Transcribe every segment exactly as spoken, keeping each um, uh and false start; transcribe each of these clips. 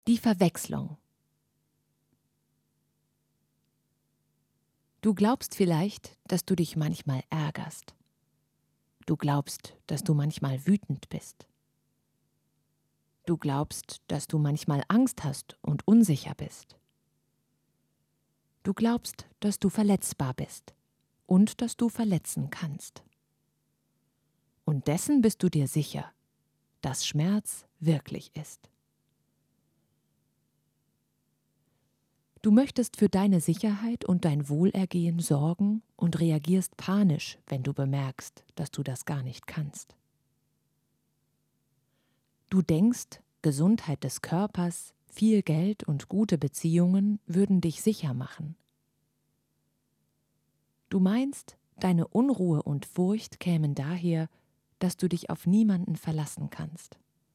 Die Verwechslung. Du glaubst vielleicht, dass du dich manchmal ärgerst. Du glaubst, dass du manchmal wütend bist. Du glaubst, dass du manchmal Angst hast und unsicher bist. Du glaubst, dass du verletzbar bist und dass du verletzen kannst. Und dessen bist du dir sicher, dass Schmerz wirklich ist. Du möchtest für deine Sicherheit und dein Wohlergehen sorgen und reagierst panisch, wenn du bemerkst, dass du das gar nicht kannst. Du denkst, Gesundheit des Körpers, viel Geld und gute Beziehungen würden dich sicher machen. Du meinst, deine Unruhe und Furcht kämen daher, dass du dich auf niemanden verlassen kannst.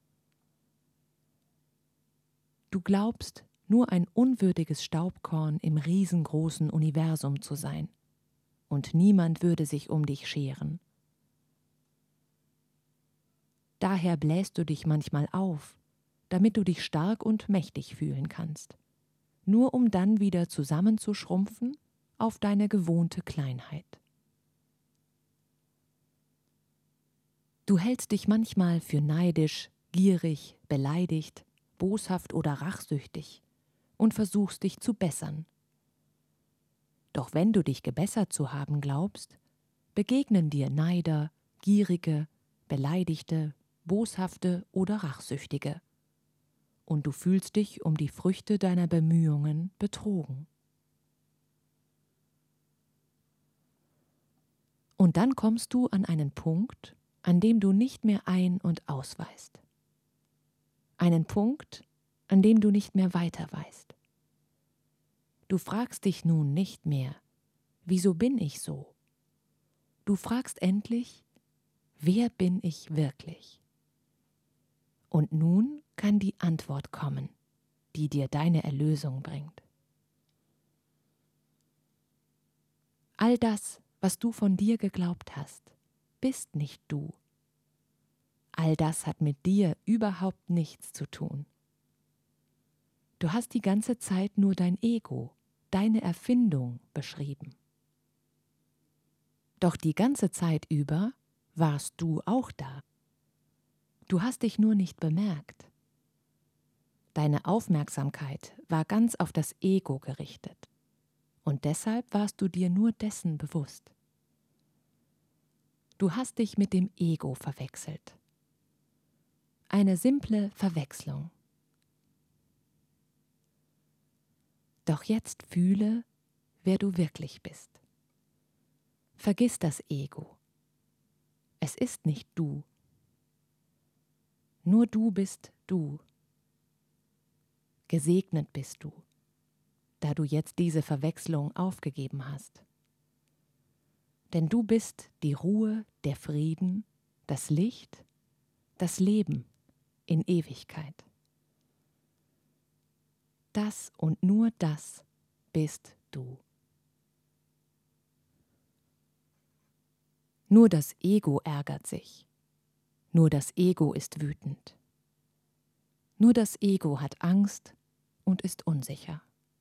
Du glaubst, nur ein unwürdiges Staubkorn im riesengroßen Universum zu sein, und niemand würde sich um dich scheren. Daher bläst du dich manchmal auf, damit du dich stark und mächtig fühlen kannst, nur um dann wieder zusammenzuschrumpfen auf deine gewohnte Kleinheit. Du hältst dich manchmal für neidisch, gierig, beleidigt, boshaft oder rachsüchtig und versuchst dich zu bessern. Doch wenn du dich gebessert zu haben glaubst, begegnen dir Neider, Gierige, Beleidigte, Boshafte oder Rachsüchtige. Und du fühlst dich um die Früchte deiner Bemühungen betrogen. Und dann kommst du an einen Punkt, an dem du nicht mehr ein- und ausweist. Einen Punkt, an dem du nicht mehr weiter weißt. Du fragst dich nun nicht mehr, wieso bin ich so? Du fragst endlich, wer bin ich wirklich? Und nun kann die Antwort kommen, die dir deine Erlösung bringt. All das, was du von dir geglaubt hast, bist nicht du. All das hat mit dir überhaupt nichts zu tun. Du hast die ganze Zeit nur dein Ego, deine Erfindung beschrieben. Doch die ganze Zeit über warst du auch da. Du hast dich nur nicht bemerkt. Deine Aufmerksamkeit war ganz auf das Ego gerichtet. Und deshalb warst du dir nur dessen bewusst. Du hast dich mit dem Ego verwechselt. Eine simple Verwechslung. Doch jetzt fühle, wer du wirklich bist. Vergiss das Ego. Es ist nicht du. Nur du bist du. Gesegnet bist du, da du jetzt diese Verwechslung aufgegeben hast. Denn du bist die Ruhe, der Frieden, das Licht, das Leben in Ewigkeit. Das und nur das bist du. Nur das Ego ärgert sich. Nur das Ego ist wütend. Nur das Ego hat Angst und ist unsicher.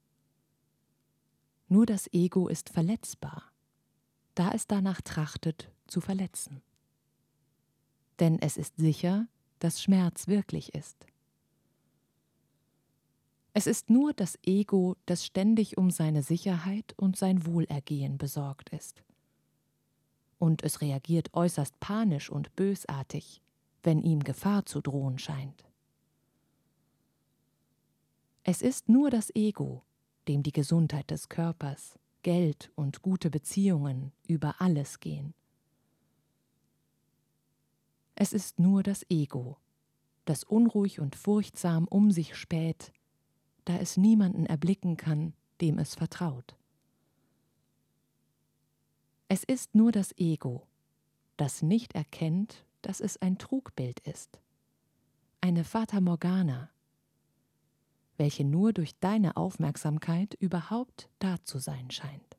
Nur das Ego ist verletzbar, da es danach trachtet, zu verletzen. Denn es ist sicher, dass Schmerz wirklich ist. Es ist nur das Ego, das ständig um seine Sicherheit und sein Wohlergehen besorgt ist. Und es reagiert äußerst panisch und bösartig, wenn ihm Gefahr zu drohen scheint. Es ist nur das Ego, dem die Gesundheit des Körpers, Geld und gute Beziehungen über alles gehen. Es ist nur das Ego, das unruhig und furchtsam um sich späht, da es niemanden erblicken kann, dem es vertraut. Es ist nur das Ego, das nicht erkennt, dass es ein Trugbild ist, eine Fata Morgana, welche nur durch deine Aufmerksamkeit überhaupt da zu sein scheint.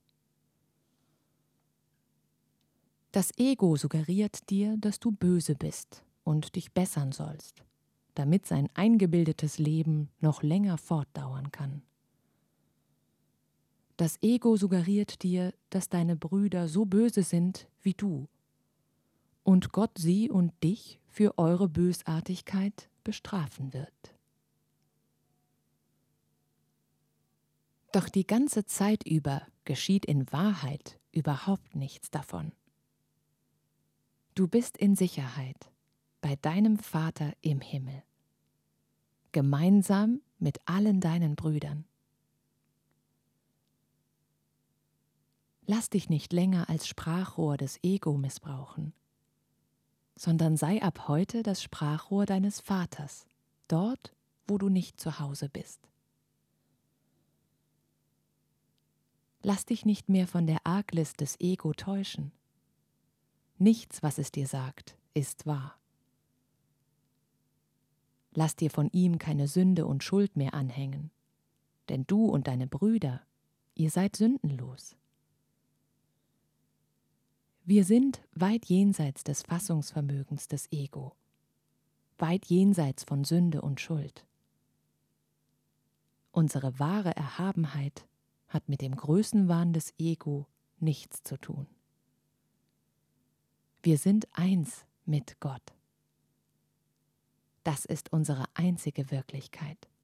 Das Ego suggeriert dir, dass du böse bist und dich bessern sollst, damit sein eingebildetes Leben noch länger fortdauern kann. Das Ego suggeriert dir, dass deine Brüder so böse sind wie du und Gott sie und dich für eure Bösartigkeit bestrafen wird. Doch die ganze Zeit über geschieht in Wahrheit überhaupt nichts davon. Du bist in Sicherheit bei deinem Vater im Himmel, gemeinsam mit allen deinen Brüdern. Lass dich nicht länger als Sprachrohr des Ego missbrauchen, sondern sei ab heute das Sprachrohr deines Vaters, dort, wo du nicht zu Hause bist. Lass dich nicht mehr von der Arglist des Ego täuschen. Nichts, was es dir sagt, ist wahr. Lass dir von ihm keine Sünde und Schuld mehr anhängen, denn du und deine Brüder, ihr seid sündenlos. Wir sind weit jenseits des Fassungsvermögens des Ego, weit jenseits von Sünde und Schuld. Unsere wahre Erhabenheit hat mit dem Größenwahn des Ego nichts zu tun. Wir sind eins mit Gott. Das ist unsere einzige Wirklichkeit.